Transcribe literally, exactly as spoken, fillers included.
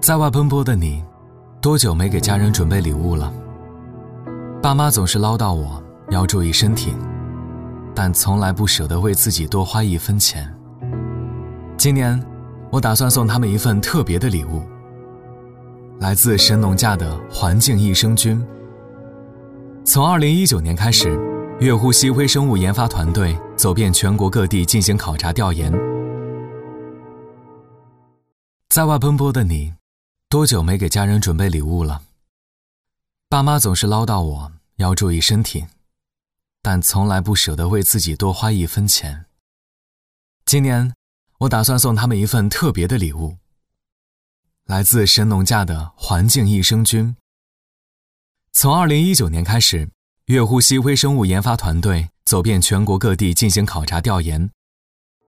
在外奔波的你，多久没给家人准备礼物了？爸妈总是唠叨我要注意身体，但从来不舍得为自己多花一分钱。今年我打算送他们一份特别的礼物，来自神农架的环境益生菌。从二零一九年开始，越呼吸微生物研发团队走遍全国各地进行考察调研。在外奔波的你，多久没给家人准备礼物了？爸妈总是唠叨我要注意身体，但从来不舍得为自己多花一分钱。今年我打算送他们一份特别的礼物，来自神农架的环境益生菌。从二零一九年开始，越呼吸微生物研发团队走遍全国各地进行考察调研，